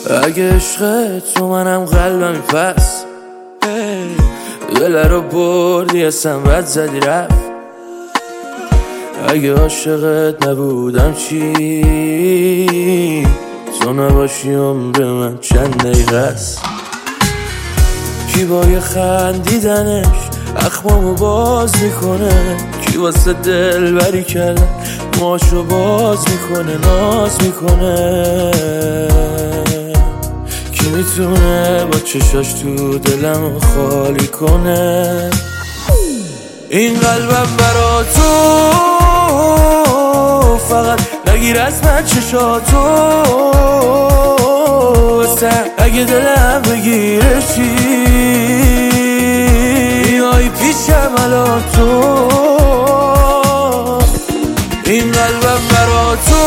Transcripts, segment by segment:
اگه عشق تو منم قلبم پس دل رو بردی اصلا بد زدی رفت. اگه عاشقت نبودم چی؟ تو نباشی عمر من چند دقیقه است. کی با یه خندیدنش اخمامو باز میکنه، کی واسه دل بری کردن موهاشو باز میکنه، ناز میکنه. کی میتونه با چشاش تو دلمو خالی کنه؟ این قلبم برا تو فقط نگیر از من چشاتو، اگه دلم بگیره چی؟ میای پیشم الان تو. این قلبم برا تو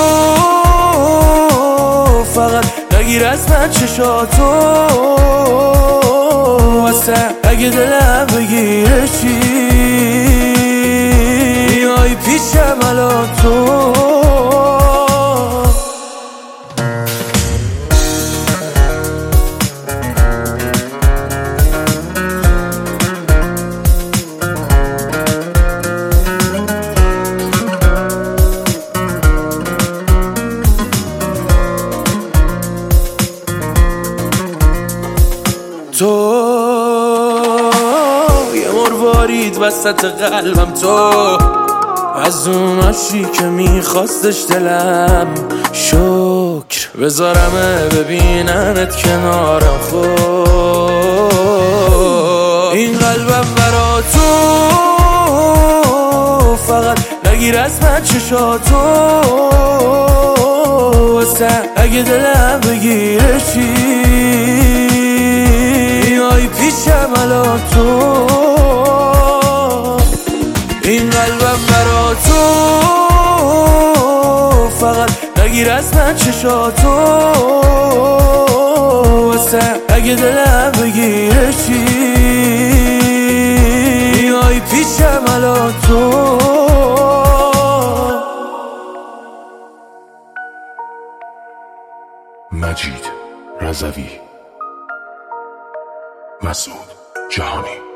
فقط نگیر از من چشاتو، اگه دلم بگیره چی؟ میای پیشم الان تو. تو یه مروارید وسط قلبم، تو از اون عاشقی که میخواستش دلم. شکر بذارمه ببیننت کنارم. خب این قلبم برا تو فقط نگیر از من چشاتو، اگه دلم بگیره چی؟ میای پیشم الان تو. این قلبم برا تو فقط نگیر از من چشاتو، اگه دلم بگیره چی؟ میای پیشم الان تو. مجید رضوی، مسعود جهانی.